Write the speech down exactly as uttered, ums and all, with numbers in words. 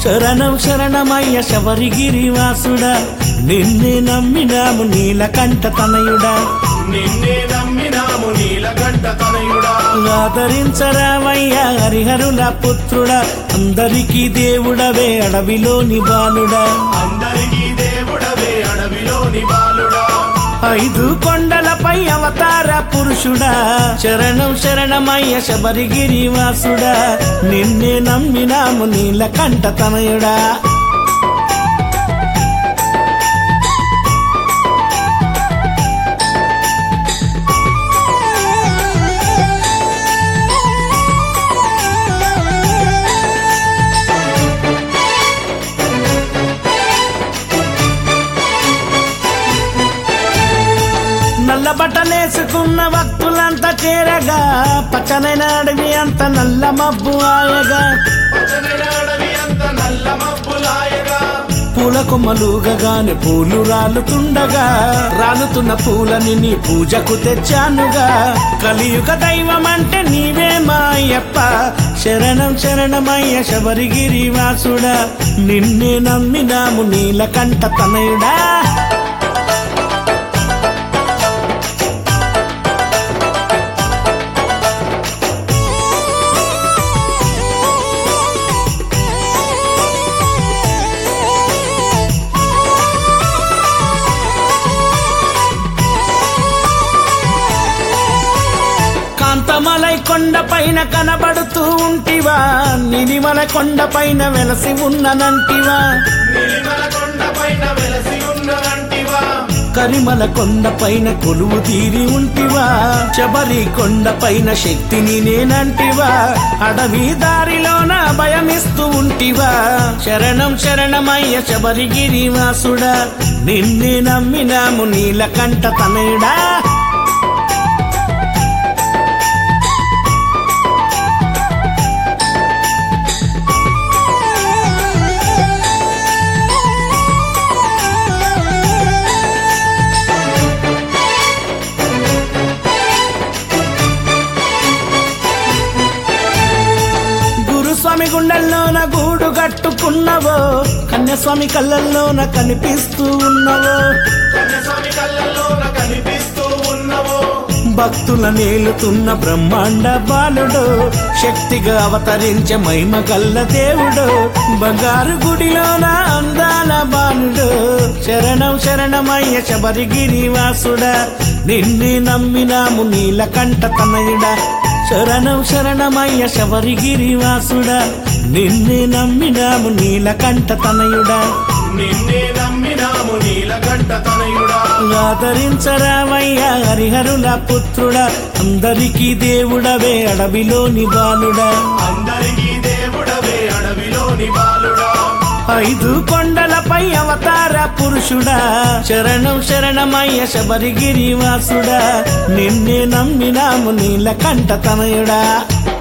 శరణం శరణమయ్య శబరిగిరివాసుడా నిన్నే నమ్మినాము నీలకంఠ తనయుడా నిన్నే నమ్మినాము నీలకంఠ తనయుడా ఆదరించరామయ్య హరిహరుల పుత్రుడా అందరికీ దేవుడవే అడవిలోని బాలుడా అందరికీ దేవుడవే అడవిలోని బాలుడా ఐదు కొండలపై అవతార పురుషుడా శరణం శరణమయ్య శబరిగిరివాసుడా నిన్నే నమ్మినాము నీలకంఠ తనయుడా నల్ల బట్టలేసుకున్న భక్తులంతా చేరగా పచ్చనైన అడవి అంత నల్ల మబ్బు ఆయగా పచ్చనైన అడవి అంత నల్ల మబ్బులాయగా పూల కొమ్మలుగానే పూలు రాలుతుండగా రాలుతున్న పూలని నీ పూజకు తెచ్చానుగా కలియుగ దైవం అంటే నీవే మాయప్ప శరణం శరణమయ్య శబరిగిరివాసుడా నిన్నే నమ్మినాము నీలకంఠ తనయుడా కాంతమలై కొండ పైన కనబడుతూ ఉంటివా నిలిమల కొండ పైన వెలసి ఉన్ననంటివా నిలిమల కొండ పైన వెలసి ఉన్ననంటివా కరిమల కొండ పైన కొలువు తీరి ఉంటివా శబరి కొండ పైన శక్తిని నేనంటివా అడవి దారిలోన భయమిస్తూ ఉంటివా శరణం శరణమయ్య శబరిగిరివాసుడా నిన్నే నమ్మినాము నీలకంఠ తనయుడా స్వామి గుండెల్లోన గూడు కట్టుకున్నవో కన్యస్వామి కళ్ళల్లోన కనిపిస్తూ ఉన్నవో కన్యస్వామి కళ్ళల్లోన కనిపిస్తూ ఉన్నవో భక్తుల నేలుతున్న బ్రహ్మాండ బాలుడు శక్తిగా అవతరించే మహిమ గల్ల దేవుడు బంగారు గుడిలోన అందాల బాలుడు శరణం శరణమయ్య శబరిగిరివాసుడా నిన్నే నమ్మినాము నీలకంఠ తనయుడా శరణం శరణమయ్య శబరిగిరివాసుడా నిన్నే నమ్మినాము నీలకంఠ తనయుడా నిన్నే నమ్మినాము నీలకంఠ తనయుడా ఆదరించరామయ్య హరిహరుల పుత్రుడా అందరికీ దేవుడవే అడవిలోని బాలుడా అందరికీ దేవుడవే అడవిలోని బాలుడా ఐదు కొండలపై అవతార పురుషుడా శరణం శరణమయ్య శబరిగిరివాసుడా నిన్నే నమ్మినాము నీలకంఠ తనయుడా